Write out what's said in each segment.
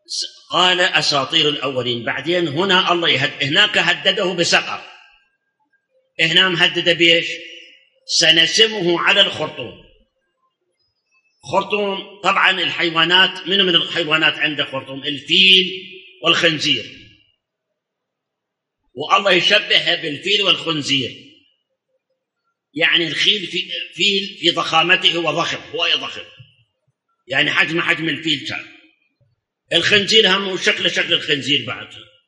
قال أساطير الأولين. بعدين هنا الله هناك هدده بسقر، هنا مهدده بيش؟ سنسمه على الخرطوم. خرطوم طبعا الحيوانات، من الحيوانات عنده خرطوم؟ الفيل والخنزير، والله يشبهه بالفيل والخنزير. يعني الفيل في ضخامته هو ضخم، هو ضخم، يعني حجم الفيل كان. الخنزير هم وشكل الخنزير بعد.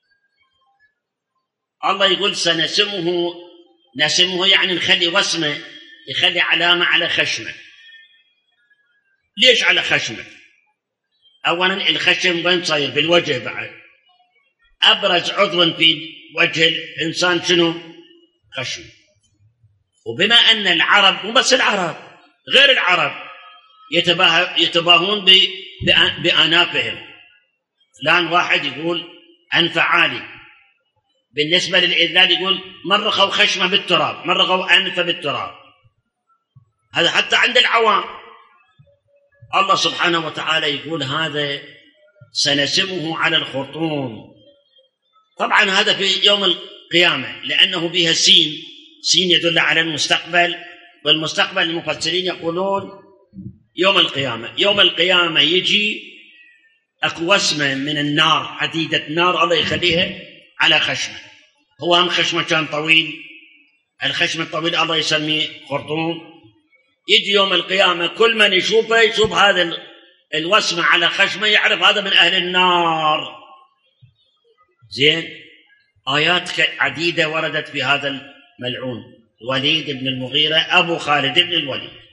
الله يقول سنسمه، نسمه يعني نخلي وسمه، يخلي علامة على خشمه. ليش على خشمه؟ أولا الخشم وين صاير؟ بالوجه بعد. أبرز عضو في وجه الإنسان شنو؟ خشم. وبما أن العرب، مو بس العرب، غير العرب يتباهون بأنافهم. فلان واحد يقول أنف عالي، بالنسبة للإذلال يقول مرغوا خشمه بالتراب، مرغوا أنفه بالتراب. هذا حتى عند العوام. الله سبحانه وتعالى يقول هذا سنسمه على الخرطوم. طبعا هذا في يوم القيامة، لأنه بها سين يدل على المستقبل، والمستقبل المفسرين يقولون يوم القيامة يجي أكو وسمة من النار، حديدة نار، الله يخليها على خشمه. هو هم خشمه كان طويل، الخشم الطويل الله يسميه خرطوم. يجي يوم القيامة كل من يشوف هذا الوسمة على خشمه يعرف هذا من أهل النار. زين، آيات عديدة وردت في هذا الملعون وليد بن المغيرة أبو خالد بن الوليد.